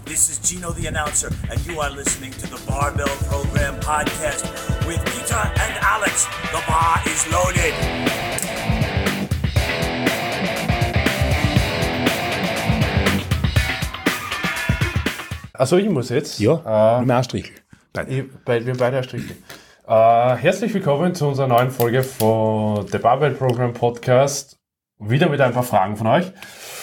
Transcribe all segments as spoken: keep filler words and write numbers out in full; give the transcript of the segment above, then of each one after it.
This is Gino the announcer, and you are listening to the Barbell Program podcast with Peter and Alex. The bar is loaded. Also ich muss jetzt. Ja, äh, wir Strichl. Ich, bei, wir beide Strichl. Äh, herzlich willkommen zu unserer neuen Folge von The Barbell Program Podcast. Wieder mit ein paar Fragen von euch.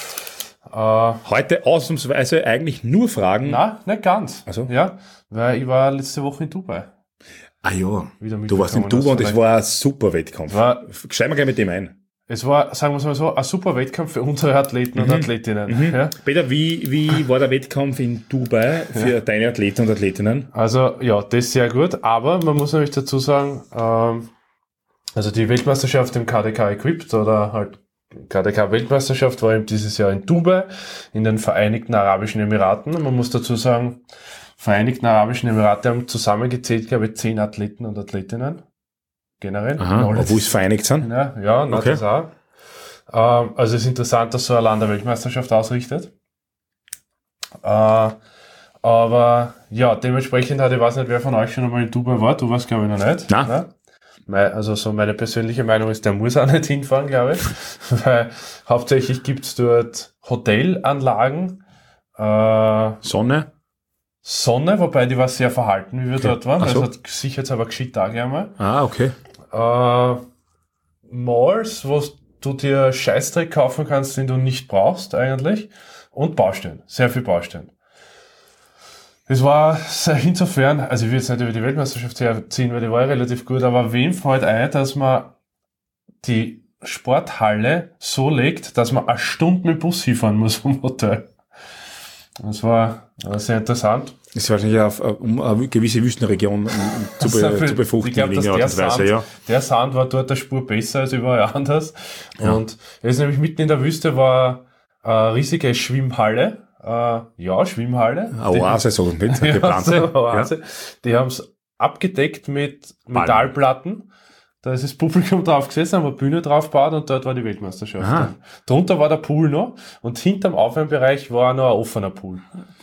Äh, Heute ausnahmsweise eigentlich nur Fragen. Nein, nicht ganz. Also? Ja, weil ich war letzte Woche in Dubai. Ah ja, du warst in Dubai und es war ein super Wettkampf. War, Steigen wir gleich mit dem ein. Es war, sagen wir es mal so, ein super Wettkampf für unsere Athleten mhm. und Athletinnen. Mhm. Ja? Peter, wie, wie war der Wettkampf in Dubai für ja. deine Athleten und Athletinnen? Also ja, das ist sehr gut, aber man muss nämlich dazu sagen, ähm, also die Weltmeisterschaft im K D K Equipped oder halt K D K-Weltmeisterschaft war eben dieses Jahr in Dubai, in den Vereinigten Arabischen Emiraten. Man muss dazu sagen, Vereinigten Arabischen Emirate haben zusammengezählt, glaube ich, zehn Athleten und Athletinnen. Generell. Aha, obwohl es vereinigt sind? Ja, ja, na, okay. das auch. Ähm, also es ist interessant, dass so ein Land eine Weltmeisterschaft ausrichtet. Äh, aber ja, dementsprechend hat, ich weiß nicht, wer von euch schon einmal in Dubai war. Du warst, glaube ich, noch nicht. Nein. Ne? Also so meine persönliche Meinung ist, der muss auch nicht hinfahren, glaube ich. Weil hauptsächlich gibt's dort Hotelanlagen. Äh, Sonne? Sonne, wobei die war sehr verhalten, wie wir okay. dort waren. So. Also hat sich jetzt aber geschickt da einmal. Ah, okay. Äh, Malls, wo du dir Scheißdreck kaufen kannst, den du nicht brauchst eigentlich. Und Baustellen. Sehr viel Baustellen. Das war insofern, also ich will jetzt nicht über die Weltmeisterschaft herziehen, weil die war ja relativ gut, aber wem fällt ein, dass man die Sporthalle so legt, dass man eine Stunde mit dem Bus hinfahren muss vom Hotel. Das war, war sehr interessant. Das ist wahrscheinlich auf, um eine gewisse Wüstenregion zu, be, zu befruchten. Ich glaube, dass der Sand, Weise, ja. der Sand war dort eine Spur besser als überall anders. Ja. Und er ist nämlich mitten in der Wüste, war eine riesige Schwimmhalle. Uh, ja, Schwimmhalle. Eine Oase, so mit geplante. Oase. Ja. Die haben es abgedeckt mit Metallplatten. Da ist das Publikum drauf gesessen, haben eine Bühne drauf gebaut und dort war die Weltmeisterschaft. Dann. Drunter war der Pool noch und hinterm Aufwärmbereich war noch ein offener Pool.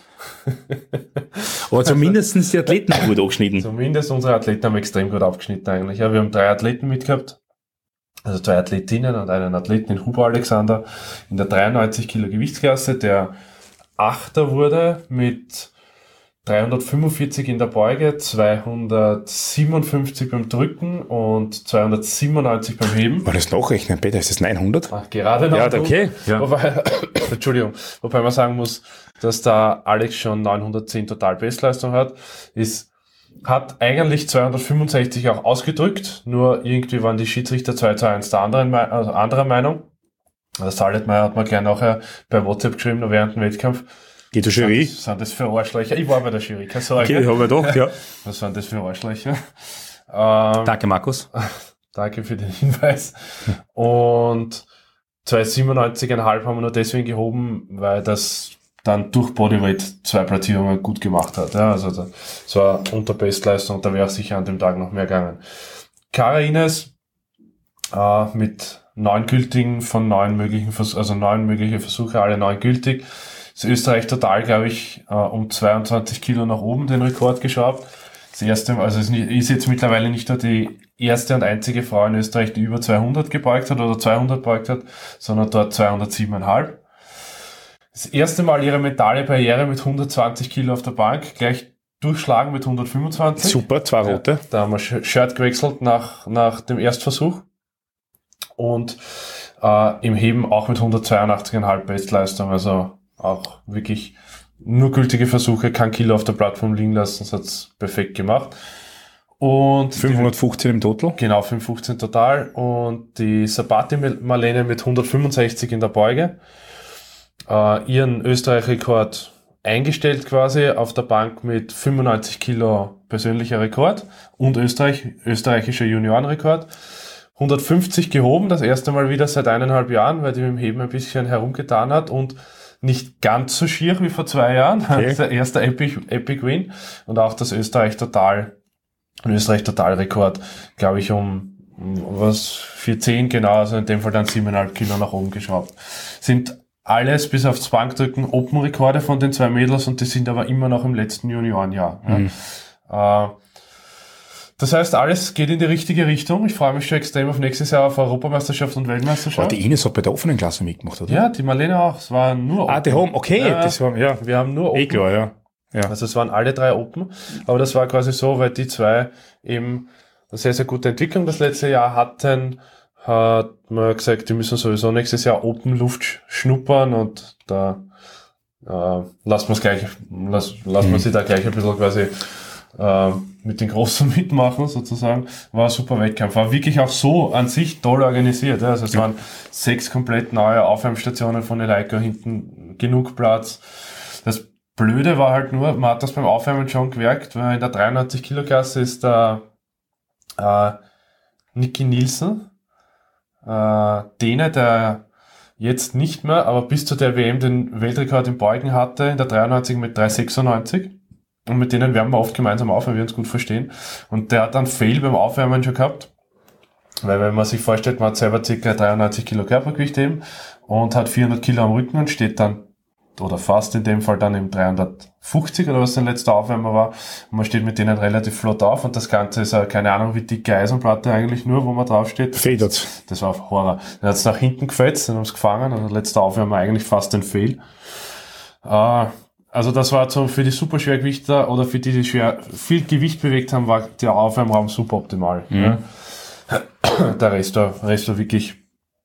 Aber zumindest die Athleten haben gut abgeschnitten. Zumindest unsere Athleten haben extrem gut abgeschnitten eigentlich. Ja, wir haben drei Athleten mitgehabt. Also zwei Athletinnen und einen Athleten in Huber Alexander in der dreiundneunzig Kilo Gewichtsklasse, der Achter wurde mit dreihundertfünfundvierzig in der Beuge, zweihundertsiebenundfünfzig beim Drücken und zweihundertsiebenundneunzig beim Heben. War das nachrechnen, Peter? Ist das neunhundert? Ach, gerade noch. Ja, okay. Ja. Wobei, Entschuldigung, wobei man sagen muss, dass da Alex schon neunhundertzehn Totalbestleistung hat, ist, hat eigentlich zweihundertfünfundsechzig auch ausgedrückt, nur irgendwie waren die Schiedsrichter zwei zu eins der anderen, also anderer Meinung. Der Saletmeier hat mir gleich nachher bei WhatsApp geschrieben, noch während dem Wettkampf. Geht zur Jury? Was sind das für Arschlöcher? Ich war bei der Jury, keine Sorge. Okay, haben wir doch, ja. Was sind das für Arschlöcher? Ähm, danke, Markus. Danke für den Hinweis. Und zweihundertsiebenundneunzig Komma fünf haben wir nur deswegen gehoben, weil das dann durch Bodyweight zwei Platzierungen gut gemacht hat. Ja, also das war unter Bestleistung, da wäre sicher an dem Tag noch mehr gegangen. Cara Ines äh, mit neun gültigen von neun möglichen, Vers- also neun mögliche Versuche, alle neun gültig. Das Österreich total, glaube ich, äh, um zweiundzwanzig Kilo nach oben den Rekord geschraubt. Das erste, also es ist jetzt mittlerweile nicht nur die erste und einzige Frau in Österreich, die über zweihundert gebeugt hat oder zweihundert gebeugt hat, sondern dort zweihundertsieben Komma fünf. Das erste Mal ihre mentale Barriere mit hundertzwanzig Kilo auf der Bank, gleich durchschlagen mit hundertfünfundzwanzig. Super, zwei rote. Ja, da haben wir Shirt gewechselt nach, nach dem Erstversuch. Und äh, im Heben auch mit hundertzweiundachtzig Komma fünf Bestleistung, also auch wirklich nur gültige Versuche, kein Kilo auf der Plattform liegen lassen, das hat's perfekt gemacht. Und fünfhundertfünfzehn im Total? Genau, fünfhundertfünfzehn total. Und die Sabati Marlene mit hundertfünfundsechzig in der Beuge, äh, ihren Österreich-Rekord eingestellt quasi auf der Bank mit fünfundneunzig Kilo persönlicher Rekord und Österreich, österreichischer Juniorenrekord. hundertfünfzig gehoben, das erste Mal wieder seit eineinhalb Jahren, weil die mit dem Heben ein bisschen herumgetan hat und nicht ganz so schier wie vor zwei Jahren. Okay. Der erste Epic, Epic Win und auch das Österreich Total, Österreich Totalrekord, glaube ich, um, um was vierzehn genau, also in dem Fall dann siebeneinhalb Kilo nach oben geschraubt. Sind alles bis aufs Bankdrücken Open-Rekorde von den zwei Mädels und die sind aber immer noch im letzten Juniorenjahr. Mhm. Ja. Äh, das heißt, alles geht in die richtige Richtung. Ich freue mich schon extrem auf nächstes Jahr auf Europameisterschaft und Weltmeisterschaft. Oh, die Ines hat bei der offenen Klasse mitgemacht, oder? Ja, die Marlene auch. Es war nur Open. Ah, die haben, okay. Ja, das war, ja. Wir haben nur Open. Eh klar, ja. Ja. Also es waren alle drei Open. Aber das war quasi so, weil die zwei eben eine sehr, sehr gute Entwicklung das letzte Jahr hatten, hat man gesagt, die müssen sowieso nächstes Jahr Open Luft schnuppern und da äh, lassen wir es gleich, lass, lassen wir mhm. sie da gleich ein bisschen quasi äh, mit den Großen mitmachen sozusagen. War ein super Wettkampf. War wirklich auch so an sich toll organisiert. Ja. Also es ja. waren sechs komplett neue Aufwärmstationen von Eleiko, hinten genug Platz. Das Blöde war halt nur, man hat das beim Aufwärmen schon gemerkt, weil in der dreiundneunzig Kilo Klasse ist der äh, Niki Nielsen, Äh, Däne, der jetzt nicht mehr, aber bis zu der W M den Weltrekord im Beugen hatte, in der dreiundneunzig mit drei sechsundneunzig. Und mit denen werden wir oft gemeinsam auf, weil wir uns gut verstehen. Und der hat dann Fail beim Aufwärmen schon gehabt. Weil wenn man sich vorstellt, man hat selber ca. dreiundneunzig Kilo Körpergewicht eben und hat vierhundert Kilo am Rücken und steht dann, oder fast in dem Fall dann im dreihundertfünfzig oder was sein letzter Aufwärmer war. Und man steht mit denen relativ flott auf und das Ganze ist ja keine Ahnung wie dicke Eisenplatte eigentlich nur, wo man draufsteht. Federt. Das war auf Horror. Dann hat es nach hinten gefetzt, dann haben es gefangen und der letzte Aufwärmer eigentlich fast ein Fail. Äh, also das war so für die Superschwergewichter oder für die, die schwer viel Gewicht bewegt haben, war der Aufwärmraum super optimal. Mhm. Ja. Der Rest war, Rest war wirklich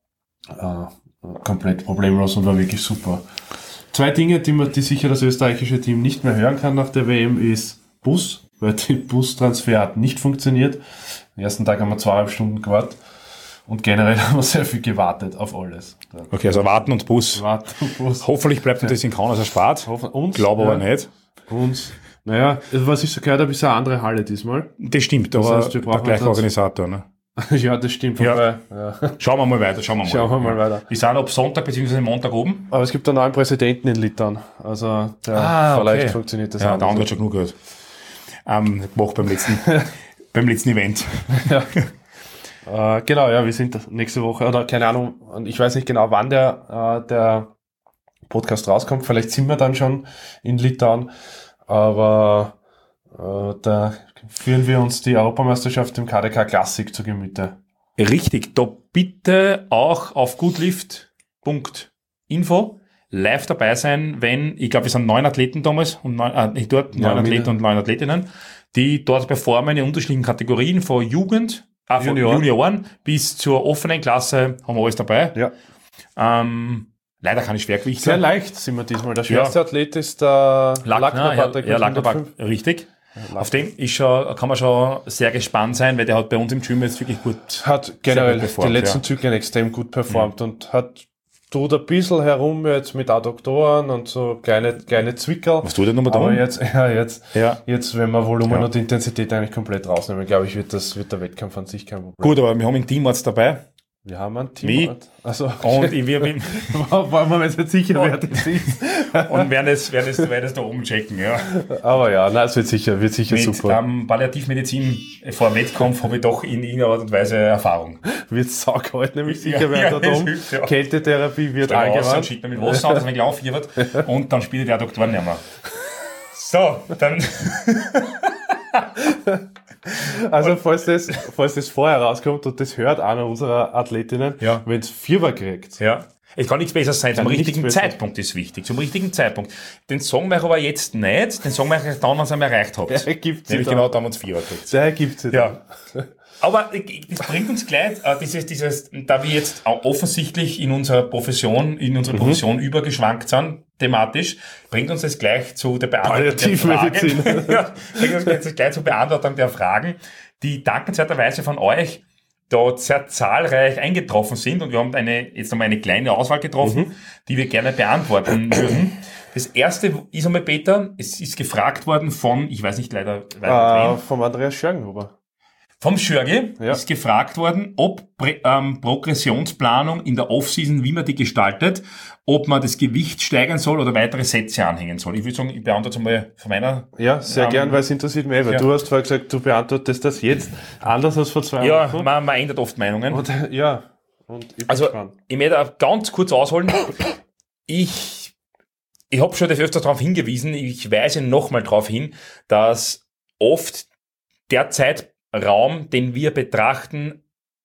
äh, komplett problemlos und war wirklich super. Zwei Dinge, die man, die sicher das österreichische Team nicht mehr hören kann nach der W M, ist Bus, weil der Bustransfer hat nicht funktioniert. Am ersten Tag haben wir zweieinhalb Stunden gewartet und generell haben wir sehr viel gewartet auf alles. Okay, also warten und Bus. Warten und Bus. Hoffentlich bleibt uns das in Kaunas erspart. Uns, glaube aber ja. nicht. Uns. Naja, was ich so gehört habe, ist eine andere Halle diesmal. Das stimmt, aber das heißt, der gleiche Organisator, ne? Ja, das stimmt. Ja. Wobei, ja. Schauen wir mal weiter. Schauen wir mal, schauen wir mal weiter. Wir sind ab Sonntag bzw. Montag oben. Aber es gibt einen neuen Präsidenten in Litauen. Also der ah, vielleicht okay. funktioniert das ja, auch. Der andere hat schon genug gehört. Ähm, gemacht beim letzten, beim letzten Event. Ja. äh, genau, ja, wir sind nächste Woche, oder keine Ahnung, ich weiß nicht genau, wann der, äh, der Podcast rauskommt. Vielleicht sind wir dann schon in Litauen. Aber äh, da führen wir uns die Europameisterschaft im K D K Classic zu Gemüte. Richtig, da bitte auch auf goodlift punkt info live dabei sein, wenn, ich glaube, wir sind neun Athleten damals, und neun, äh, dort neun ja, Athleten und neun Athletinnen, die dort performen in unterschiedlichen Kategorien, von Jugend, äh, von Junioren. Junioren bis zur offenen Klasse, haben wir alles dabei. Ja. Ähm, leider keine Schwergewichte. Sehr leicht sind wir diesmal. Der schwerste ja. Athlet ist der Lackner, ja, ja, Lackner, richtig. Auf den ist schon, kann man schon sehr gespannt sein, weil der hat bei uns im Gym jetzt wirklich gut hat generell gut performt, die letzten ja. Zyklen extrem gut performt mhm. und hat tut ein bisschen herum jetzt mit Adduktoren und so kleine kleine Zwickerl. Was tut der nochmal da? Aber jetzt, ja, jetzt, ja. jetzt, wenn wir Volumen ja. und Intensität eigentlich komplett rausnehmen, glaube ich, wird das, wird der Wettkampf an sich kein Problem. Gut, aber wir haben einen Teamarzt dabei. Wir haben einen Teamarzt. Also, und ich, wir, wollen wir jetzt nicht sicher, wer das ist. Und werden das, werden das, werden das da oben checken, ja. Aber ja, nein, es wird sicher, wird sicher Mit, super. Ähm, Palliativmedizin vor dem Wettkampf habe ich doch in irgendeiner Art und Weise Erfahrung. Wird saugehalt, nämlich sicher, ja, wer ja, da oben. Ja. Kältetherapie wird angewandt. Dann schickt man mit Wasser an, dass man gelaufen wird. Und dann spielt der Doktor nicht mehr. So, dann. Also falls das, falls das vorher rauskommt und das hört einer unserer Athletinnen, ja. wenn es Fieber kriegt. Ja. Es kann nichts besser sein. Zum richtigen Zeitpunkt ist wichtig. Zum richtigen Zeitpunkt. Den sagen wir aber jetzt nicht. Den sagen wir dann, wenn ihr es erreicht habt. Der ergibt sich Nämlich dann. Genau dann, wenn es Fieber kriegt. Der ergibt sich ja. Dann. Aber das bringt uns gleich, äh, dieses, dieses, da wir jetzt auch offensichtlich in unserer Profession, in unserer Profession mhm. übergeschwankt sind, thematisch, bringt uns das gleich zu der Beantwortung der Fragen. Ja, bringt uns das gleich zur Beantwortung der Fragen, die dankenswerterweise von euch dort sehr zahlreich eingetroffen sind, und wir haben eine, jetzt einmal eine kleine Auswahl getroffen, mhm. die wir gerne beantworten würden. Das erste ist einmal, Peter, es ist gefragt worden von, ich weiß nicht leider, leider uh, vom Andreas Schörgenhuber. Vom Schörge ja. ist gefragt worden, ob ähm, Progressionsplanung in der Offseason, wie man die gestaltet, ob man das Gewicht steigern soll oder weitere Sätze anhängen soll. Ich würde sagen, ich beantworte es mal von meiner... Ja, sehr ähm, gern, weil es interessiert mich, weil ja. du hast vorher gesagt, du beantwortest das jetzt anders als vor zwei Jahren. Ja, Wochen. Man, man ändert oft Meinungen. Und, ja, und ich bin also, gespannt. ich möchte ganz kurz ausholen. ich, ich habe schon öfters darauf hingewiesen, ich weise nochmal darauf hin, dass oft der Zeitraum, den wir betrachten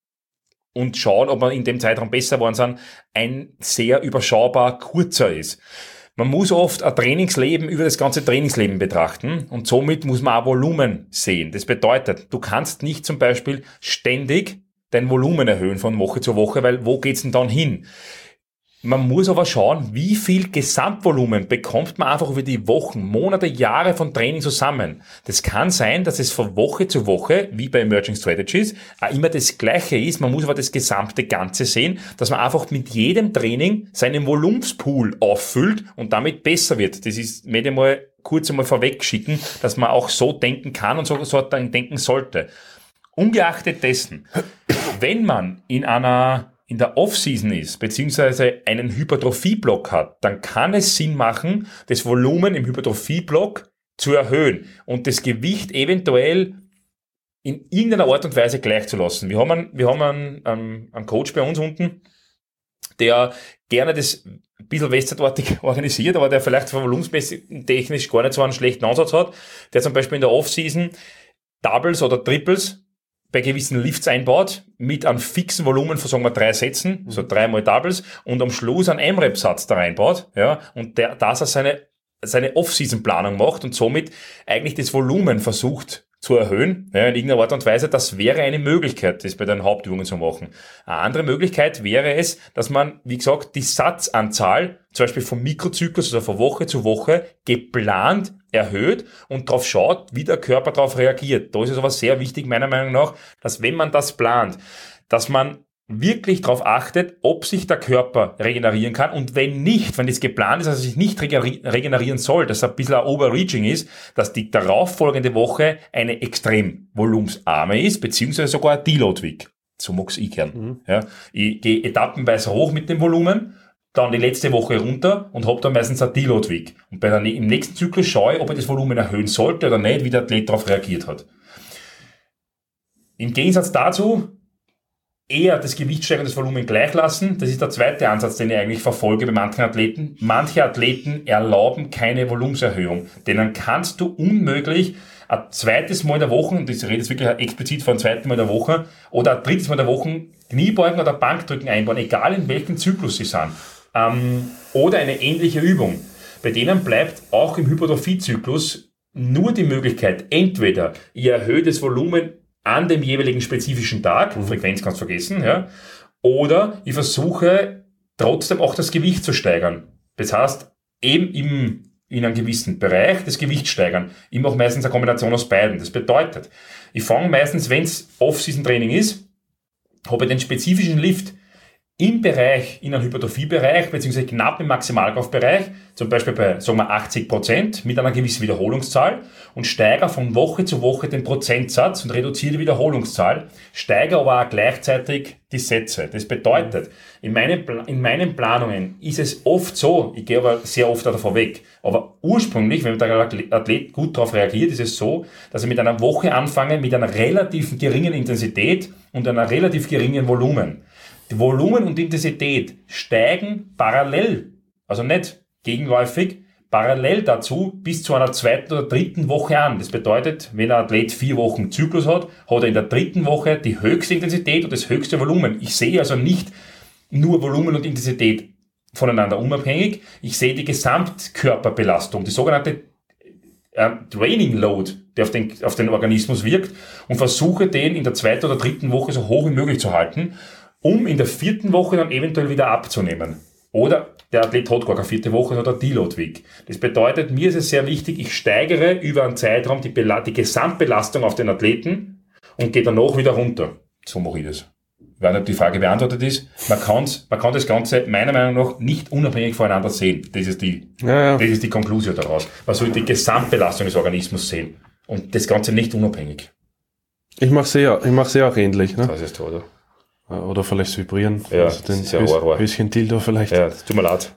und schauen, ob wir in dem Zeitraum besser geworden sind, ein sehr überschaubar kurzer ist. Man muss oft ein Trainingsleben über das ganze Trainingsleben betrachten und somit muss man auch Volumen sehen. Das bedeutet, du kannst nicht zum Beispiel ständig dein Volumen erhöhen von Woche zu Woche, weil wo geht's denn dann hin? Man muss aber schauen, wie viel Gesamtvolumen bekommt man einfach über die Wochen, Monate, Jahre von Training zusammen. Das kann sein, dass es von Woche zu Woche, wie bei Emerging Strategies, auch immer das Gleiche ist. Man muss aber das gesamte Ganze sehen, dass man einfach mit jedem Training seinen Volumenspool auffüllt und damit besser wird. Das ist, möchte ich mal kurz einmal vorweg schicken, dass man auch so denken kann und so, so denken sollte. Ungeachtet dessen, wenn man in einer in der Off-Season ist, beziehungsweise einen Hypertrophie-Block hat, dann kann es Sinn machen, das Volumen im Hypertrophie-Block zu erhöhen und das Gewicht eventuell in irgendeiner Art und Weise gleich zu lassen. Wir haben einen, wir haben einen, einen, einen Coach bei uns unten, der gerne das ein bisschen westernartig organisiert, aber der vielleicht volumensmäßig technisch gar nicht so einen schlechten Ansatz hat, der zum Beispiel in der Off-Season Doubles oder Triples bei gewissen Lifts einbaut, mit einem fixen Volumen von, sagen wir, drei Sätzen, so dreimal Doubles, und am Schluss einen M-Rep-Satz da reinbaut, ja, und der, dass er seine, seine Off-Season-Planung macht und somit eigentlich das Volumen versucht zu erhöhen, ja, in irgendeiner Art und Weise. Das wäre eine Möglichkeit, das bei den Hauptübungen zu machen. Eine andere Möglichkeit wäre es, dass man, wie gesagt, die Satzanzahl, zum Beispiel vom Mikrozyklus, also von Woche zu Woche, geplant erhöht und darauf schaut, wie der Körper darauf reagiert. Da ist es aber sehr wichtig, meiner Meinung nach, dass wenn man das plant, dass man wirklich darauf achtet, ob sich der Körper regenerieren kann, und wenn nicht, wenn das geplant ist, dass er sich nicht regenerieren soll, dass er ein bisschen ein Overreaching ist, dass die darauffolgende Woche eine extrem volumensarme ist, beziehungsweise sogar ein Deload-Week. So mag's ich gern. Mhm. Ja, ich gehe etappenweise hoch mit dem Volumen, dann die letzte Woche runter und habe dann meistens ein Deload-Week. Und bei der, im nächsten Zyklus schaue ich, ob ich das Volumen erhöhen sollte oder nicht, wie der Athlet darauf reagiert hat. Im Gegensatz dazu eher das Gewicht steigern und das Volumen gleich lassen. Das ist der zweite Ansatz, den ich eigentlich verfolge bei manchen Athleten. Manche Athleten erlauben keine Volumenserhöhung. Denn dann kannst du unmöglich ein zweites Mal in der Woche, und ich rede jetzt wirklich explizit von einem zweiten Mal in der Woche, oder ein drittes Mal in der Woche Kniebeugen oder Bankdrücken einbauen, egal in welchem Zyklus sie sind. Ähm, oder eine ähnliche Übung. Bei denen bleibt auch im Hypertrophie-Zyklus nur die Möglichkeit, entweder ich erhöhe das Volumen an dem jeweiligen spezifischen Tag, mhm. Frequenz kannst du vergessen, ja, oder ich versuche trotzdem auch das Gewicht zu steigern. Das heißt, eben im, in einem gewissen Bereich das Gewicht steigern. Ich mache meistens eine Kombination aus beiden. Das bedeutet, ich fange meistens, wenn es Off-Season-Training ist, habe ich den spezifischen Lift im Bereich, in einem Hypertrophie-Bereich, beziehungsweise knapp im Maximalkraftbereich, zum Beispiel bei, sagen wir, achtzig Prozent mit einer gewissen Wiederholungszahl, und steigere von Woche zu Woche den Prozentsatz und reduziere die Wiederholungszahl, steigere aber auch gleichzeitig die Sätze. Das bedeutet, in meinen, in meinen Planungen ist es oft so, ich gehe aber sehr oft davor weg, aber ursprünglich, wenn der Athlet gut darauf reagiert, ist es so, dass ich mit einer Woche anfange mit einer relativ geringen Intensität und einer relativ geringen Volumen. Die Volumen und Intensität steigen parallel, also nicht gegenläufig, parallel dazu bis zu einer zweiten oder dritten Woche an. Das bedeutet, wenn ein Athlet vier Wochen Zyklus hat, hat er in der dritten Woche die höchste Intensität und das höchste Volumen. Ich sehe also nicht nur Volumen und Intensität voneinander unabhängig, ich sehe die Gesamtkörperbelastung, die sogenannte äh, Training Load, der auf den, auf den Organismus wirkt, und versuche den in der zweiten oder dritten Woche so hoch wie möglich zu halten, um in der vierten Woche dann eventuell wieder abzunehmen. Oder der Athlet hat gar keine vierte Woche oder Deload-Week. Das bedeutet, mir ist es sehr wichtig, ich steigere über einen Zeitraum die, Bela- die Gesamtbelastung auf den Athleten und gehe danach wieder runter. So mache ich das. Ich weiß nicht, ob die Frage beantwortet ist. Man, kann's, man kann das Ganze meiner Meinung nach nicht unabhängig voneinander sehen. Das ist die, ja, ja. Das ist die Konklusion daraus. Man soll die Gesamtbelastung des Organismus sehen und das Ganze nicht unabhängig. Ich mache es ja, ich mache es ja auch ähnlich. Ne? Das ist toll, oder? Oder vielleicht vibrieren. Ja, also den das ist ja Horror. Bisschen Dildo vielleicht. Ja, das tut mir leid.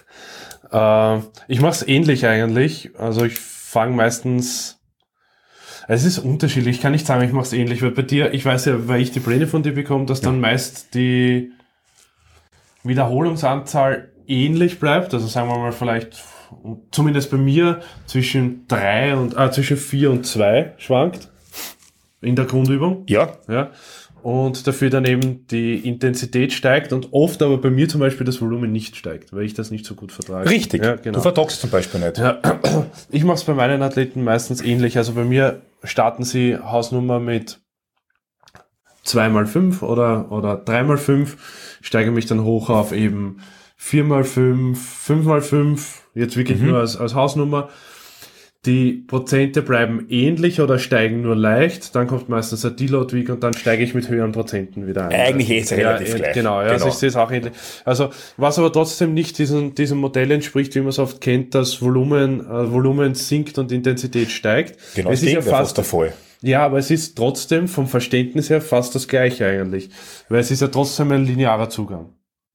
äh, ich mache es ähnlich eigentlich. Also ich fange meistens... Es ist unterschiedlich. Ich kann nicht sagen, ich mache es ähnlich. Weil bei dir, ich weiß ja, weil ich die Pläne von dir bekomme, dass ja. dann meist die Wiederholungsanzahl ähnlich bleibt, also sagen wir mal vielleicht, zumindest bei mir, zwischen drei und, ah, zwischen vier und zwei schwankt in der Grundübung. Ja. Ja. Und dafür dann eben die Intensität steigt und oft aber bei mir zum Beispiel das Volumen nicht steigt, weil ich das nicht so gut vertrage. Richtig. Ja, genau. Du verdockst zum Beispiel nicht. Ja. Ich mache es bei meinen Athleten meistens ähnlich. Also bei mir starten sie Hausnummer mit zwei mal fünf oder, oder drei mal fünf, steige mich dann hoch auf eben vier mal fünf, fünf mal fünf, jetzt wirklich mhm. nur als, als Hausnummer. Die Prozente bleiben ähnlich oder steigen nur leicht, dann kommt meistens ein Deload Week und dann steige ich mit höheren Prozenten wieder ein. Eigentlich ist es relativ ja, gleich. Genau, ja, genau. Also ich sehe es auch ähnlich. Also was aber trotzdem nicht diesem, diesem Modell entspricht, wie man es oft kennt, dass Volumen, äh, Volumen sinkt und Intensität steigt. Genau, es das ist ja fast der Fall. Ja, aber es ist trotzdem vom Verständnis her fast das Gleiche eigentlich, weil es ist ja trotzdem ein linearer Zugang.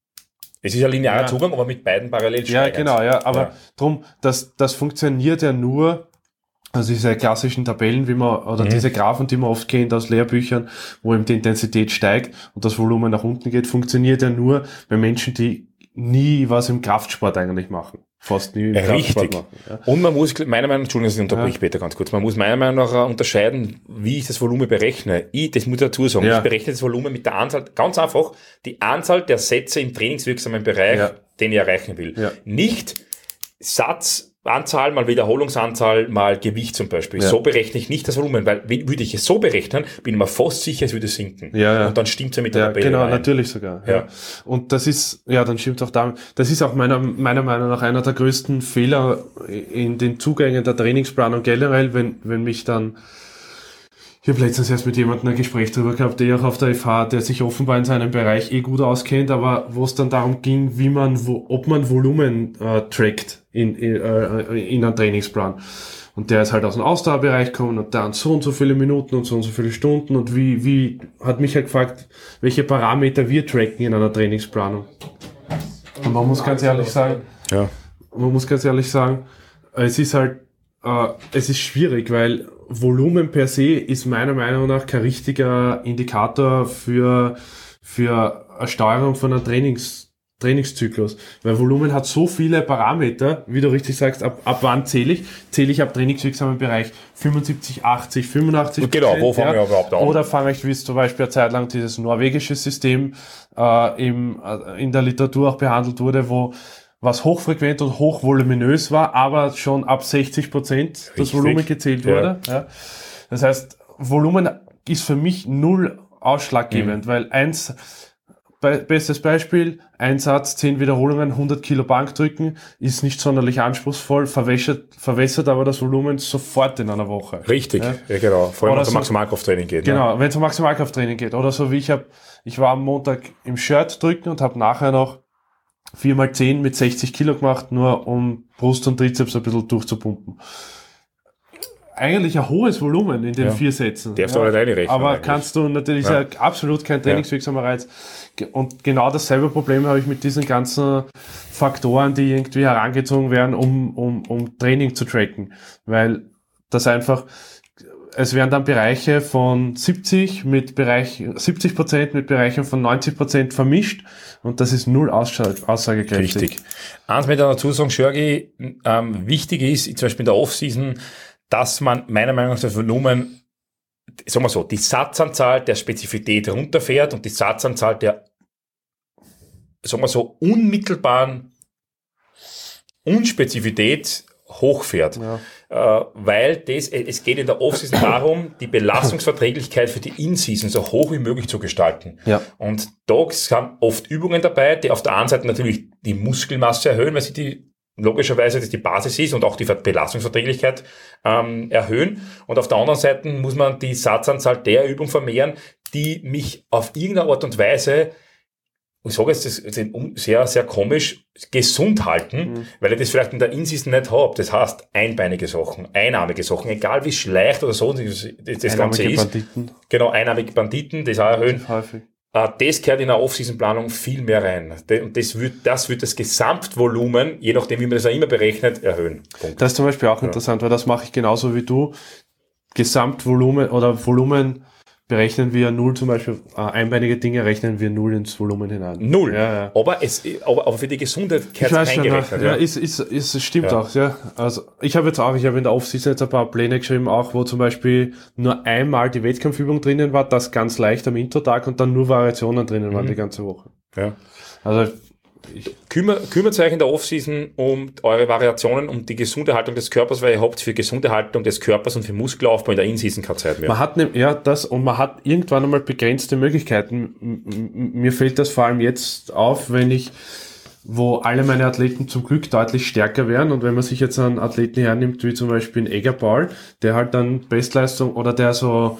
Es ist ein linearer ja. Zugang, aber mit beiden parallel Ja, steigend. genau, ja, aber ja. drum, das, das funktioniert ja nur, also diese klassischen Tabellen, wie man, oder mhm. diese Graphen, die man oft kennt aus Lehrbüchern, wo eben die Intensität steigt und das Volumen nach unten geht, funktioniert ja nur bei Menschen, die nie was im Kraftsport eigentlich machen. Fast nie im ja, Kraftsport richtig. machen. Ja. Und man muss, meiner Meinung nach, Entschuldigung, ich unterbreche ja. Peter ganz kurz, man muss meiner Meinung nach unterscheiden, wie ich das Volumen berechne. Ich, das muss ich dazu sagen, ja. ich berechne das Volumen mit der Anzahl, ganz einfach, die Anzahl der Sätze im trainingswirksamen Bereich, ja. den ich erreichen will. Ja. Nicht Satzanzahl mal Wiederholungsanzahl mal Gewicht zum Beispiel. Ja. So berechne ich nicht das Volumen, weil würde ich es so berechnen, bin ich mir fast sicher, es würde sinken. Ja, ja. Und dann stimmt es ja mit der ja, Tabelle Genau, rein. natürlich sogar. Ja. Ja. Und das ist, ja, dann stimmt auch damit. Das ist auch meiner, meiner Meinung nach einer der größten Fehler in den Zugängen der Trainingsplanung generell, wenn, wenn mich dann, ich habe letztens erst mit jemandem ein Gespräch darüber gehabt, der auch auf der F H, der sich offenbar in seinem Bereich eh gut auskennt, aber wo es dann darum ging, wie man, wo, ob man Volumen äh, trackt in, in, äh, in einem Trainingsplan. Und der ist halt aus dem Ausdauerbereich gekommen und dann so und so viele Minuten und so und so viele Stunden und wie, wie, hat mich halt gefragt, welche Parameter wir tracken in einer Trainingsplanung. Und man muss ganz ehrlich sagen, ja. man muss ganz ehrlich sagen, es ist halt, äh, es ist schwierig, weil Volumen per se ist meiner Meinung nach kein richtiger Indikator für, für eine Steuerung von einem Trainings, Trainingszyklus. Weil Volumen hat so viele Parameter, wie du richtig sagst, ab, ab wann zähle ich? Zähle ich ab trainingswirksamen Bereich fünfundsiebzig, achtzig, fünfundachtzig Genau, wo fange ja? ich überhaupt an? Oder fange ich, wie es zum Beispiel eine Zeit lang dieses norwegische System äh, im, äh, in der Literatur auch behandelt wurde, wo was hochfrequent und hochvoluminös war, aber schon ab sechzig Prozent das Volumen gezählt wurde. Ja. Ja. Das heißt, Volumen ist für mich null ausschlaggebend, mhm. weil eins, be- bestes Beispiel, ein Satz, zehn Wiederholungen, hundert Kilo Bank drücken, ist nicht sonderlich anspruchsvoll, verwässert, verwässert aber das Volumen sofort in einer Woche. Richtig, ja, ja genau. Vor allem, wenn es um Maximalkrafttraining geht. Genau, ne? wenn es um Maximalkrafttraining geht. Oder so wie ich habe, ich war am Montag im Shirt drücken und habe nachher noch vier mal zehn mit sechzig Kilo gemacht, nur um Brust und Trizeps ein bisschen durchzupumpen. Eigentlich ein hohes Volumen in den ja. vier Sätzen. Darfst du ja, aber rechnen. Aber eigentlich. kannst du natürlich, ja. ist ja absolut kein trainingswirksamer Reiz. Und genau dasselbe Problem habe ich mit diesen ganzen Faktoren, die irgendwie herangezogen werden, um, um, um Training zu tracken. Weil das einfach, es werden dann Bereiche von siebzig mit Bereich, siebzig Prozent mit Bereichen von neunzig Prozent vermischt und das ist null aussagekräftig. Richtig. Eins mit einer dazu sagen, Jörgi, ähm, wichtig ist, zum Beispiel in der Off-Season, dass man meiner Meinung nach das Volumen, sagen wir so, die Satzanzahl der Spezifität runterfährt und die Satzanzahl der, sagen wir so, unmittelbaren Unspezifität hochfährt. Ja. Äh, weil das, es geht in der Off-Season darum, die Belastungsverträglichkeit für die In-Season so hoch wie möglich zu gestalten. Ja. Und da sind oft Übungen dabei, die auf der einen Seite natürlich die Muskelmasse erhöhen, weil sie die logischerweise das die Basis ist und auch die Belastungsverträglichkeit ähm, erhöhen. Und auf der anderen Seite muss man die Satzanzahl der Übung vermehren, die mich auf irgendeine Art und Weise, ich sage jetzt, das ist sehr, sehr komisch, gesund halten, mhm. weil ich das vielleicht in der In-Season nicht habe. Das heißt, einbeinige Sachen, einarmige Sachen, egal wie schlecht oder so das, das Ganze ist. Banditen. Genau, einarmige Banditen, das auch erhöhen. Häufig. Das gehört in der Off-Season-Planung viel mehr rein. Und das wird, das wird das Gesamtvolumen, je nachdem, wie man das auch immer berechnet, erhöhen. Punkt. Das ist zum Beispiel auch ja. interessant, weil das mache ich genauso wie du. Gesamtvolumen oder Volumen berechnen wir null zum Beispiel, äh, einbeinige Dinge rechnen wir null ins Volumen hinein. Null? Ja, ja. Aber, es, aber, aber für die Gesundheit ich weiß schon, eingerechnet. Ja, ja. Ist, ist, ist, es stimmt ja. auch, ja. Also ich habe jetzt auch, ich habe in der Off-Season jetzt ein paar Pläne geschrieben, auch wo zum Beispiel nur einmal die Wettkampfübung drinnen war, das ganz leicht am Intro-Tag und dann nur Variationen drinnen mhm. waren die ganze Woche. Ja. Also Ich Kümmer, kümmert euch in der Off-Season um eure Variationen, um die gesunde Haltung des Körpers, weil ihr habt für gesunde Haltung des Körpers und für Muskelaufbau in der In-Season keine Zeit mehr. Man hat ne, ja das und man hat irgendwann einmal begrenzte Möglichkeiten. M- m- mir fällt das vor allem jetzt auf, wenn ich, wo alle meine Athleten zum Glück deutlich stärker werden und wenn man sich jetzt einen Athleten hernimmt, wie zum Beispiel einen Egger Paul, der halt dann Bestleistung oder der so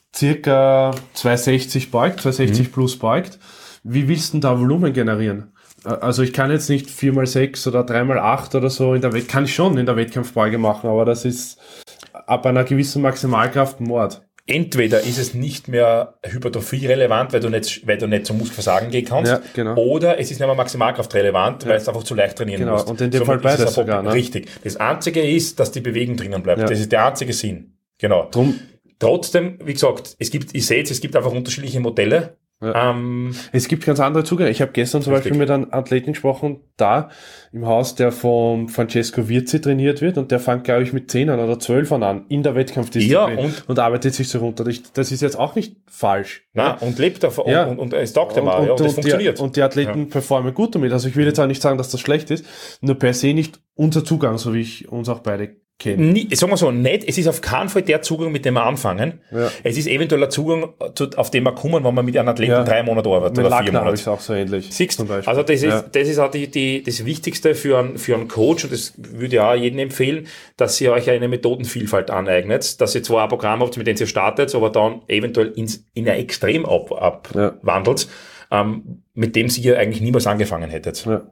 circa zweihundertsechzig beugt, zweihundertsechzig mhm. plus beugt, wie willst du denn da Volumen generieren? Also ich kann jetzt nicht vier mal sechs oder drei mal acht oder so in der Wett, kann ich schon in der Wettkampfbeuge machen, aber das ist ab einer gewissen Maximalkraft Mord. Entweder ist es nicht mehr Hypertrophie relevant, weil du nicht, weil du nicht zum Muskelversagen gehen kannst, ja, genau. oder es ist nicht mehr Maximalkraft relevant, ja. weil es einfach zu leicht trainieren genau. musst. Und in dem so Fall beides sogar. Ne? Richtig. Das Einzige ist, dass die Bewegung drinnen bleibt. Ja. Das ist der einzige Sinn. Genau. Drum. Trotzdem, wie gesagt, es gibt, ich sehe es, es gibt einfach unterschiedliche Modelle. Ja. Ähm, es gibt ganz andere Zugänge. Ich habe gestern zum richtig. Beispiel mit einem Athleten gesprochen, da im Haus, der vom Francesco Virzi trainiert wird und der fängt, glaube ich, mit Zehnern oder Zwölfern an, in der Wettkampfdisziplin ja, und, und arbeitet sich so runter. Das ist jetzt auch nicht falsch. Nein, ja. und lebt davon ja. und, und, und es taugt dem auch, ja, und, und das funktioniert. Die, und die Athleten ja. performen gut damit. Also ich will jetzt auch nicht sagen, dass das schlecht ist, nur per se nicht unser Zugang, so wie ich uns auch beide kennen. Nie, sagen wir so, nicht, es ist auf keinen Fall der Zugang, mit dem wir anfangen. Ja. Es ist eventuell ein Zugang, auf den wir kommen, wenn man mit einem Athleten ja. drei Monate arbeitet mit oder Lackner vier Monate. Ist auch so ähnlich. Siehst, also das ist, ja. das ist auch die, die, das Wichtigste für einen, für einen Coach, und das würde ich auch jedem empfehlen, dass ihr euch eine Methodenvielfalt aneignet, dass ihr zwar ein Programm habt, mit dem ihr startet, aber dann eventuell ins, in ein Extrem abwandelt, ab, ja. ähm, mit dem ihr eigentlich niemals angefangen hättet. Ja.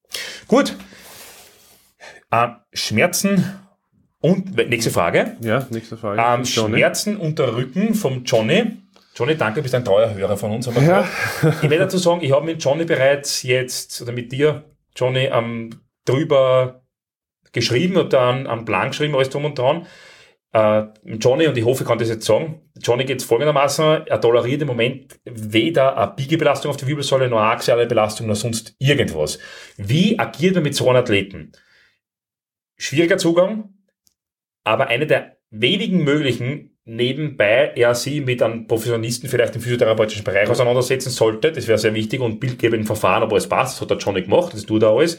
Gut. Äh, Schmerzen. Und nächste Frage. Ja, nächste Frage. Ähm, Schmerzen unter Rücken vom Johnny. Johnny, danke, du bist ein treuer Hörer von uns. Ja. Ich werde dazu sagen, ich habe mit Johnny bereits jetzt, oder mit dir, Johnny, ähm, drüber geschrieben, habe da einen, einen Plan geschrieben, alles drum und dran. Äh, Johnny, und ich hoffe, ich kann das jetzt sagen, Johnny geht es folgendermaßen, er toleriert im Moment weder eine Biegebelastung auf die Wirbelsäule, noch eine axiale Belastung, noch sonst irgendwas. Wie agiert man mit so einem Athleten? Schwieriger Zugang, aber eine der wenigen möglichen, nebenbei er sie mit einem Professionisten vielleicht im physiotherapeutischen Bereich auseinandersetzen sollte, das wäre sehr wichtig, und bildgebenden Verfahren, aber es passt, das hat der Johnny gemacht, das tut er alles,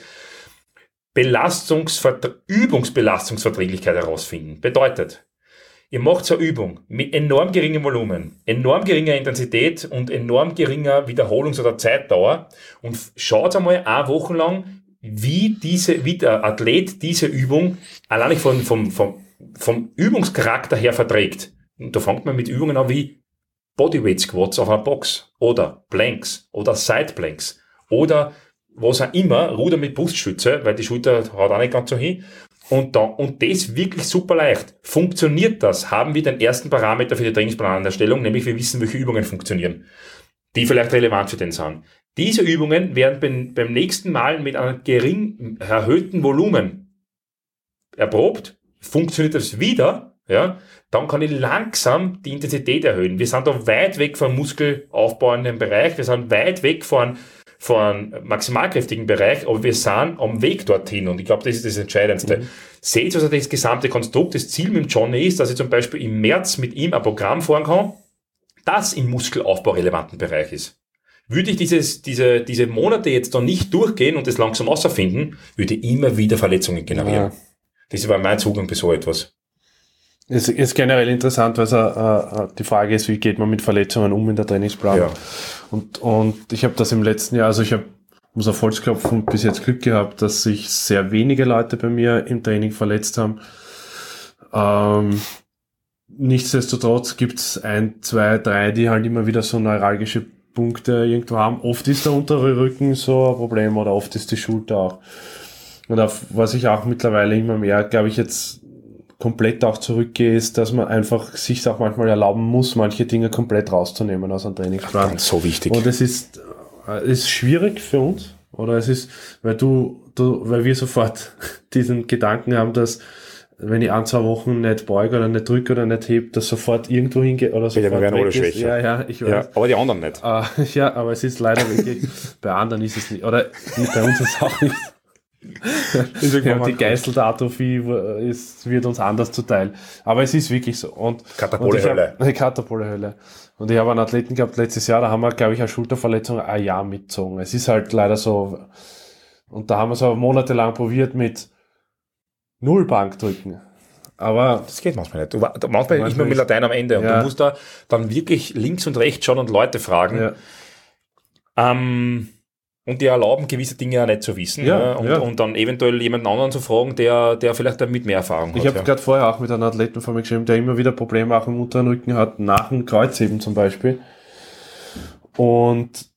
Belastungsvert- Übungsbelastungsverträglichkeit herausfinden. Bedeutet, ihr macht so eine Übung mit enorm geringem Volumen, enorm geringer Intensität und enorm geringer Wiederholungs- oder Zeitdauer und schaut einmal eine Woche lang, wie diese, wie der Athlet diese Übung allein von, vom, vom, vom Übungscharakter her verträgt. Und da fängt man mit Übungen an wie Bodyweight Squats auf einer Box oder Planks oder Side Planks oder was auch immer, Ruder mit Bruststütze, weil die Schulter haut auch nicht ganz so hin. Und da, und das wirklich super leicht. Funktioniert das? Haben wir den ersten Parameter für die Trainingsplanerstellung, nämlich wir wissen, welche Übungen funktionieren, die vielleicht relevant für den sind. Diese Übungen werden beim, beim nächsten Mal mit einem gering erhöhten Volumen erprobt. Funktioniert das wieder, ja, dann kann ich langsam die Intensität erhöhen. Wir sind da weit weg vom muskelaufbauenden Bereich, wir sind weit weg von, von maximalkräftigen Bereich, aber wir sind am Weg dorthin und ich glaube, das ist das Entscheidendste. Mhm. Seht also das gesamte Konstrukt. Das Ziel mit dem Johnny ist, dass ich zum Beispiel im März mit ihm ein Programm fahren kann, das im muskelaufbaurelevanten Bereich ist. Würde ich dieses, diese, diese Monate jetzt da nicht durchgehen und das langsam ausfinden, würde ich immer wieder Verletzungen generieren. Ja. Das war mein Zugang für so etwas. Es ist generell interessant, weil es uh, die Frage ist, wie geht man mit Verletzungen um in der Trainingsplanung. Ja. Und, und ich habe das im letzten Jahr, also ich habe, muss auf Holz klopfen, bis jetzt Glück gehabt, dass sich sehr wenige Leute bei mir im Training verletzt haben. Ähm, nichtsdestotrotz gibt es ein, zwei, drei, die halt immer wieder so neuralgische Punkte irgendwo haben. Oft ist der untere Rücken so ein Problem oder oft ist die Schulter auch. Und auf was ich auch mittlerweile immer mehr, glaube ich, jetzt komplett auch zurückgehe, ist, dass man einfach sich auch manchmal erlauben muss, manche Dinge komplett rauszunehmen aus einem Trainingsplan. Ganz so wichtig. Und es ist, äh, ist schwierig für uns, oder es ist, weil du, du, weil wir sofort diesen Gedanken haben, dass wenn ich ein, zwei Wochen nicht beuge oder nicht drücke oder nicht hebe, dass sofort irgendwo hingeht oder sofort wir werden alle weg ist. schwächer. Ja, ja, ich weiß. Ja, aber die anderen nicht. Uh, ja, aber es ist leider wirklich, bei anderen ist es nicht, oder bei uns ist es auch nicht. Ja, die Geißeldatrophie ist, wird uns anders zuteil. Aber es ist wirklich so. Und, Katapole-Hölle. Eine Katapole-Hölle. Und ich habe einen Athleten gehabt letztes Jahr, da haben wir, glaube ich, eine Schulterverletzung ein Jahr mitgezogen. Es ist halt leider so. Und da haben wir so monatelang probiert mit null Bankdrücken. Aber das geht manchmal nicht. Du, manchmal ist man mit Latein am Ende und ja. Du musst da dann wirklich links und rechts schauen und Leute fragen. Ja. Ähm, und die erlauben, gewisse Dinge ja nicht zu wissen. Ja, ja, und, ja. und dann eventuell jemanden anderen zu fragen, der, der vielleicht damit mehr Erfahrung hat. Ich habe ja. gerade vorher auch mit einem Athleten von mir geschrieben, der immer wieder Probleme auch im unteren Rücken hat, nach dem Kreuzheben zum Beispiel. Und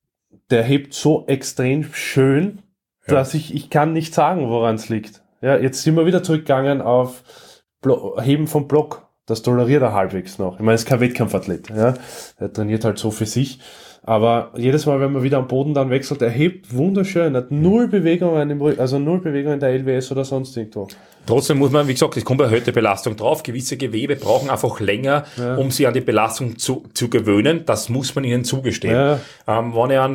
der hebt so extrem schön, ja. dass ich, ich kann nicht sagen, woran es liegt. Ja, jetzt sind wir wieder zurückgegangen auf Blo- Heben vom Block. Das toleriert er halbwegs noch. Ich meine, er ist kein Wettkampfathlet. Ja. Er trainiert halt so für sich. Aber jedes Mal, wenn man wieder am Boden dann wechselt, er hebt wunderschön, hat null Bewegungen im Rücken, also null Bewegungen in der L W S oder sonst irgendwo. Trotzdem muss man, wie gesagt, es kommt erhöhte Belastung drauf. Gewisse Gewebe brauchen einfach länger, ja. um sie an die Belastung zu, zu gewöhnen. Das muss man ihnen zugestehen. Ja. Ähm, wenn ich einen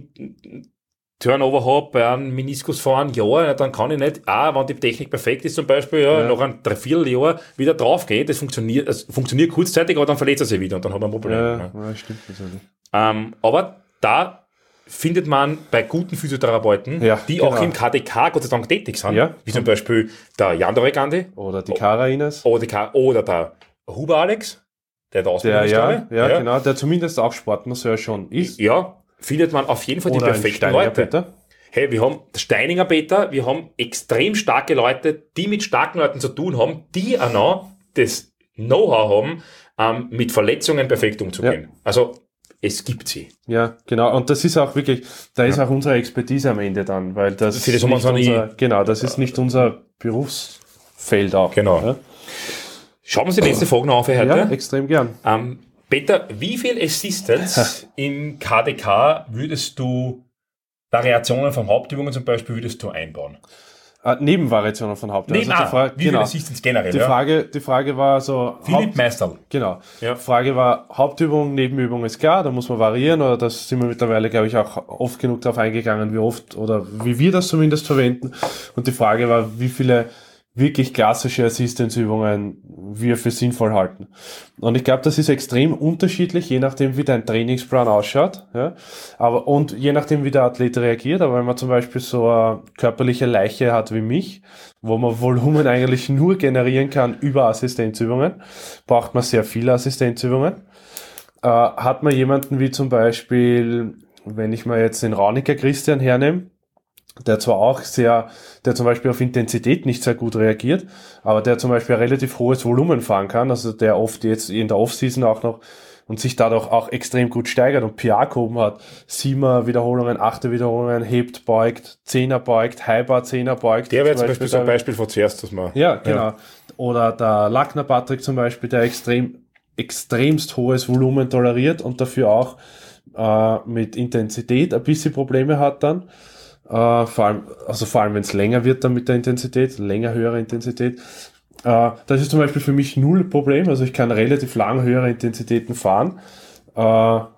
Protein-Turnover habe bei einem Meniskus vor einem Jahr, dann kann ich nicht, auch wenn die Technik perfekt ist zum Beispiel, ja, ja. nach einem Dreivierteljahr wieder draufgehen. Das funktioniert, das funktioniert kurzzeitig, aber dann verletzt er sich wieder und dann hat man ein Problem. Ja, ja. ja stimmt natürlich. Ähm, aber da findet man bei guten Physiotherapeuten, ja, die genau. auch im K D K Gott sei Dank tätig sind, ja. wie zum Beispiel der Jan Doregandi oder die Kara Ines oder, die Ka- oder der Huber Alex, der da der ja, ja, ja, genau, der zumindest auch Sportmasseur schon ist. Ja, findet man auf jeden Fall die oder perfekten Leute. Peter. Hey, wir haben Steininger Peter, wir haben extrem starke Leute, die mit starken Leuten zu tun haben, die auch noch das Know-how haben, ähm, mit Verletzungen perfekt umzugehen. Ja. Also es gibt sie. Ja, genau. Und das ist auch wirklich, da ist ja. auch unsere Expertise am Ende dann, weil das, das nicht unser, genau, das ist nicht unser Berufsfeld auch. Genau. Ja. Schauen wir uns die letzte Frage noch auf für heute. Ja, extrem gern. Ähm, Peter, wie viel Assistance im K D K würdest du, Variationen von Hauptübungen zum Beispiel, würdest du einbauen? Äh, Nebenvariationen von Hauptübungen. Neben, also die Frage, wie genau, viel Assistance generell? Die, ja? Frage, die Frage war so... Philipp Haupt, Meisterl. Genau. Ja. Die Frage war, Hauptübung, Nebenübung ist klar, da muss man variieren, oder das sind wir mittlerweile, glaube ich, auch oft genug darauf eingegangen, wie oft, oder wie wir das zumindest verwenden. Und die Frage war, wie viele wirklich klassische Assistance-Übungen wir für sinnvoll halten. Und ich glaube, das ist extrem unterschiedlich, je nachdem, wie dein Trainingsplan ausschaut, ja. Aber, und je nachdem, wie der Athlet reagiert. Aber wenn man zum Beispiel so eine körperliche Leiche hat wie mich, wo man Volumen eigentlich nur generieren kann über Assistenzübungen, braucht man sehr viele Assistenzübungen. Äh, hat man jemanden wie zum Beispiel, wenn ich mal jetzt den Rauniker Christian hernehme, der zwar auch sehr, der zum Beispiel auf Intensität nicht sehr gut reagiert, aber der zum Beispiel ein relativ hohes Volumen fahren kann, also der oft jetzt in der Offseason auch noch und sich dadurch auch extrem gut steigert und P R gehoben hat. Siebener Wiederholungen, achter Wiederholungen, hebt, beugt, Zehner beugt, Highbar Zehner beugt. Der wäre zum Beispiel so ein Beispiel von zuerst, dass man... Ja, genau. Ja. Oder der Lackner Patrick zum Beispiel, der extrem, extremst hohes Volumen toleriert und dafür auch äh, mit Intensität ein bisschen Probleme hat dann. Uh, vor allem, also vor allem, wenn es länger wird dann mit der Intensität, länger höhere Intensität. Uh, das ist zum Beispiel für mich null Problem. Also ich kann relativ lang höhere Intensitäten fahren. Uh,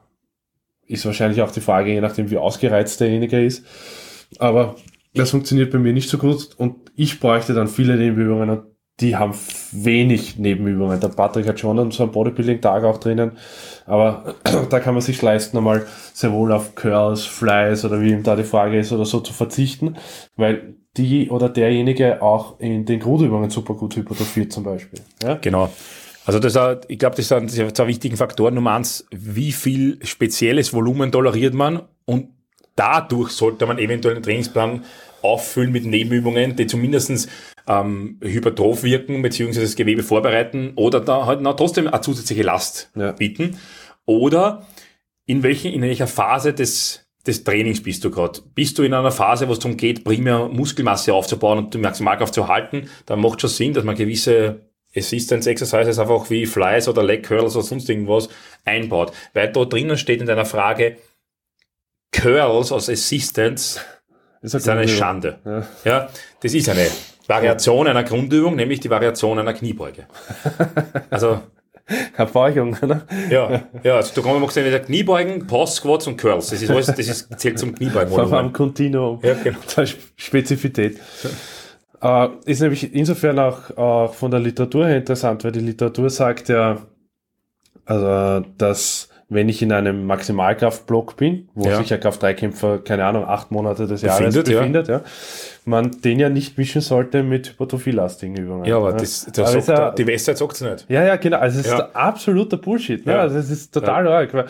ist wahrscheinlich auch die Frage, je nachdem wie ausgereizt derjenige ist. Aber das funktioniert bei mir nicht so gut und ich bräuchte dann viele Nebenübungen und die haben wenig Nebenübungen. Der Patrick hat schon so einen Bodybuilding-Tag auch drinnen, aber da kann man sich leisten, einmal sehr wohl auf Curls, Flies oder wie ihm da die Frage ist oder so zu verzichten, weil die oder derjenige auch in den Grundübungen super gut hypertrophiert zum Beispiel. Ja? Genau. Also das, ich glaube, das sind zwei wichtige Faktoren. Nummer eins, wie viel spezielles Volumen toleriert man und dadurch sollte man eventuell einen Trainingsplan auffüllen mit Nebenübungen, die zumindest ähm, hypertroph wirken, beziehungsweise das Gewebe vorbereiten oder da halt noch trotzdem eine zusätzliche Last ja. bieten. Oder in, welchen, in welcher Phase des, des Trainings bist du gerade? Bist du in einer Phase, wo es darum geht, primär Muskelmasse aufzubauen und die Maximalkraft zu halten, dann macht schon Sinn, dass man gewisse Assistance Exercises einfach wie Flies oder Leg Curls oder sonst irgendwas einbaut. Weil da drinnen steht in deiner Frage, Curls als Assistance ist, ist eine Schande. Ja. ja, das ist eine. Variation einer Grundübung, nämlich die Variation einer Kniebeuge. Also, Erbeugung, oder? ja, ja, also du machst ja Kniebeugen, Pause, Squats und Curls. Das ist alles, das ist, zählt zum Kniebeugen. Auf einem Kontinuum. Ja, genau. Spezifität. Äh, ist nämlich insofern auch, auch von der Literatur her interessant, weil die Literatur sagt ja, also, dass wenn ich in einem Maximalkraftblock bin, wo ja. sich ein Kraft-drei-Kämpfer, keine Ahnung, acht Monate des Jahres befindet, befindet, ja. ja, man den ja nicht mischen sollte mit hypertrophielastigen Übungen. Ja, aber, das, das aber sagt, ja, die Westseite sagt es nicht. Ja, ja, genau. Also es ist ja. absoluter Bullshit. Ne? Ja. Also es ist total ja. arg, weil,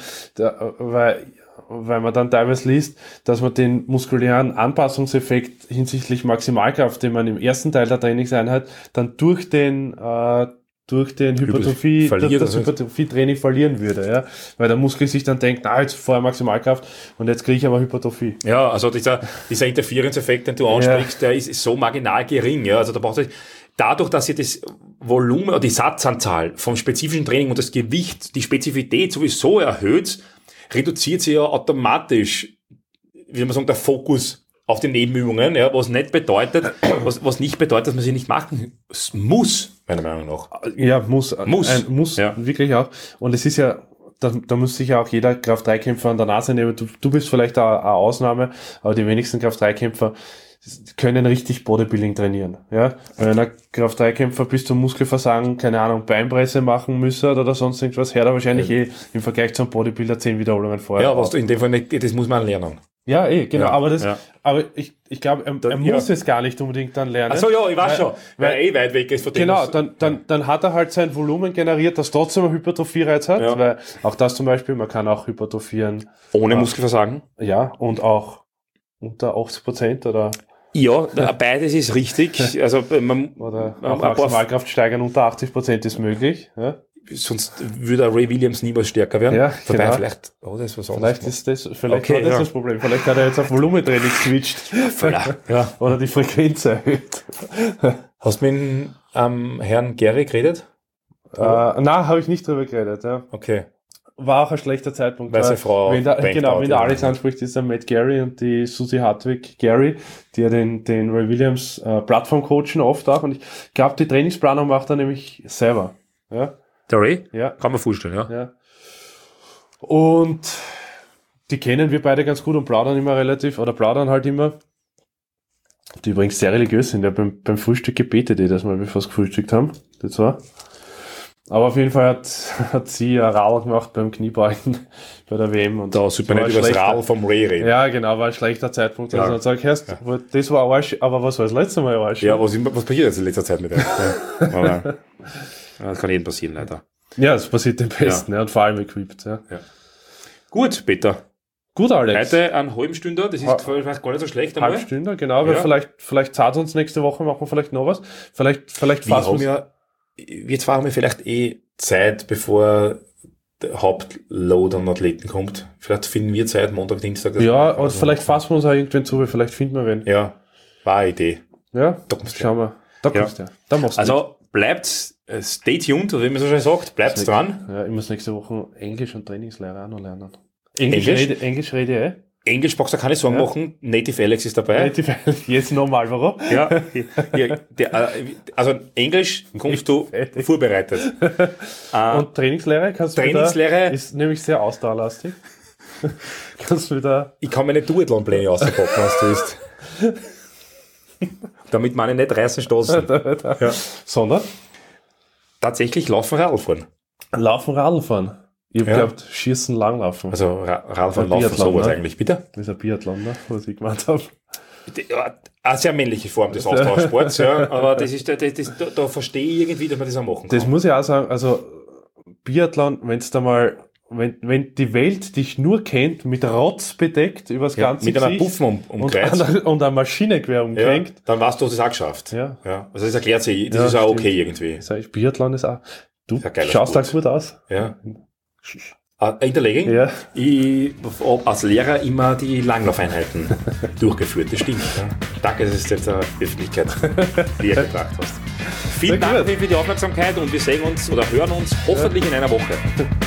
weil, weil man dann teilweise liest, dass man den muskulären Anpassungseffekt hinsichtlich Maximalkraft, den man im ersten Teil der Trainingseinheit dann durch den äh, durch den Hypertrophie, Verliert, das, das Hypertrophie-Training verlieren würde, ja. Weil der Muskel sich dann denkt, na, jetzt vorher Maximalkraft und jetzt kriege ich aber Hypertrophie. Ja, also dieser, dieser Interferenzeffekt, den du ansprichst, ja. der ist, ist so marginal gering, ja. Also da braucht es, dadurch, dass ihr das Volumen oder die Satzanzahl vom spezifischen Training und das Gewicht, die Spezifität sowieso erhöht, reduziert sie ja automatisch, wie man sagen, der Fokus auf die Nebenübungen, ja, was nicht bedeutet, was, was nicht bedeutet, dass man sie nicht machen muss, meiner Meinung nach. Ja, muss. Muss. Ein, muss, ja. Wirklich auch. Und es ist ja, da, da muss sich ja auch jeder Kraft-drei-Kämpfer an der Nase nehmen. Du, du bist vielleicht eine, eine Ausnahme, aber die wenigsten Kraft-drei-Kämpfer können richtig Bodybuilding trainieren, ja. Wenn ein Kraft-drei-Kämpfer bis zum Muskelversagen, keine Ahnung, Beinpresse machen müsse oder sonst irgendwas, hört er wahrscheinlich ja. eh im Vergleich zum Bodybuilder zehn Wiederholungen vorher. Ja, was du in dem Fall nicht, das muss man lernen. Ja, eh, genau, ja, aber das, ja. aber ich, ich glaube, er, er ja. muss es gar nicht unbedingt dann lernen. Ach so, ja, ich weiß weil, schon, weil er eh weit weg ist von dem. Genau, dann, dann, dann hat er halt sein Volumen generiert, das trotzdem einen Hypertrophie-Reiz hat, ja. weil auch das zum Beispiel, man kann auch hypertrophieren. Ohne äh, Muskelversagen? Ja, und auch unter achtzig Prozent oder? Ja, beides ist richtig. Also, man, oder auch Maximalkraft steigern unter achtzig Prozent ist möglich, ja. Sonst würde Ray Williams niemals stärker werden. Ja, Dabei genau. vielleicht, oh, das ist was Vielleicht ist das, vielleicht okay, war das ja. das Problem. Vielleicht hat er jetzt auf Volumentraining geswitcht. ja. Oder die Frequenz erhöht. Hast du mit dem ähm, Herrn Gary geredet? Äh, nein, habe ich nicht drüber geredet, ja. Okay. War auch ein schlechter Zeitpunkt. Weil seine Frau wenn der, genau, wenn der Alex anspricht, ist der Matt Gary und die Susie Hartwig Gary, die ja den, den Ray Williams äh, Plattform coachen oft auch. Und ich glaube, die Trainingsplanung macht er nämlich selber. Ja. Der Ray? Ja. Kann man vorstellen, ja. ja. Und die kennen wir beide ganz gut und plaudern immer relativ, oder plaudern halt immer. Die übrigens sehr religiös sind, ja, beim, beim Frühstück gebetet jedes Mal, bevor sie gefrühstückt haben. Das war. Aber auf jeden Fall hat, hat sie ein Radl gemacht beim Kniebeugen bei der W M. Und da sollte man nicht über das Radl vom Ray reden. Ja, genau, war ein schlechter Zeitpunkt. Ja. Also dann sag ich erst, ja. das war Arsch, aber was war das letzte Mal Arsch? Ja, was, was passiert jetzt in letzter Zeit mit dem? ja. Das kann jedem passieren, leider. Ja, das passiert dem Besten, ja. Ja, und vor allem equipped. Ja. Ja. Gut, Peter. Gut, Alex. Heute einen halben Stünder, das ist ha- vielleicht gar nicht so schlecht. Einmal. Halb Stünder, genau, weil ja. vielleicht, vielleicht zahlt uns nächste Woche, machen wir vielleicht noch was. Vielleicht, vielleicht fassen wir. Jetzt fahren wir vielleicht eh Zeit, bevor der Hauptload an Athleten kommt. Vielleicht finden wir Zeit, Montag, Dienstag. Ja, und vielleicht fassen wir uns auch irgendwann zu, weil vielleicht finden wir wen. Ja, war eine Idee. Ja, da schauen wir. Da kommst ja. du. Da machst du. Also bleibt uh, stay tuned, oder wie man so schön sagt, bleibt dran. Ja, ich muss nächste Woche Englisch und Trainingslehre auch noch lernen. Englisch, Englisch? Rede, Englisch rede ich eh. Englisch brauchst du keine Sorgen ja. machen, Native Alex ist dabei. Native Alex, jetzt nochmal, warum? Ja, ja der, also Englisch kommst du vorbereitet. Und Trainingslehre kannst du Trainingslehre wieder, ist nämlich sehr ausdauerlastig. kannst du wieder... Ich kann meine Duathlon-Pläne auspacken, was du willst. Damit meine nicht reißen stoßen. ja. Sondern? Tatsächlich laufen, Radlfahren. Laufen, Radlfahren. Ich hab ja. geglaubt, Schießen, Langlaufen. Also Radfahren, Laufen, sowas ne? eigentlich, bitte? Das ist ein Biathlon, ne? Was ich gemacht habe. Eine sehr männliche Form des Austauschsports, ja, aber das ist, das, das, da, da verstehe ich irgendwie, dass man das auch machen kann. Das muss ich auch sagen, also Biathlon, wenn's da mal, wenn, wenn die Welt dich nur kennt, mit Rotz bedeckt, übers ja, ganze mit Gesicht. Mit einer Puffen um, umkreist. Und, an, und ein Maschinengewehr umkringt. Ja, dann warst du das auch geschafft. Ja. ja. Also das erklärt sich, das ja, ist auch stimmt. okay irgendwie. Das heißt, Biathlon ist auch, du ja schaust da gut aus. Ja. In der Legging? Ja. Ich habe als Lehrer immer die Langlaufeinheiten durchgeführt, das stimmt. Ja. Danke, dass du es jetzt der Öffentlichkeit näher gebracht hast. Vielen Dank für die Aufmerksamkeit und wir sehen uns oder hören uns hoffentlich in einer Woche.